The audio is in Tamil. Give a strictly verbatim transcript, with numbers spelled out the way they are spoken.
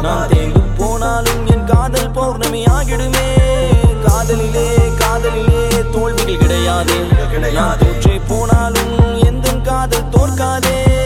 நான் தேங்கு போனாலும் என் காதல் பௌர்ணமி ஆகிடுமே காதலிலே காதலிலே தோல்விகள் கிடையாதே நான் தோற்றே போனாலும் எந்த காதல் தோற்காதே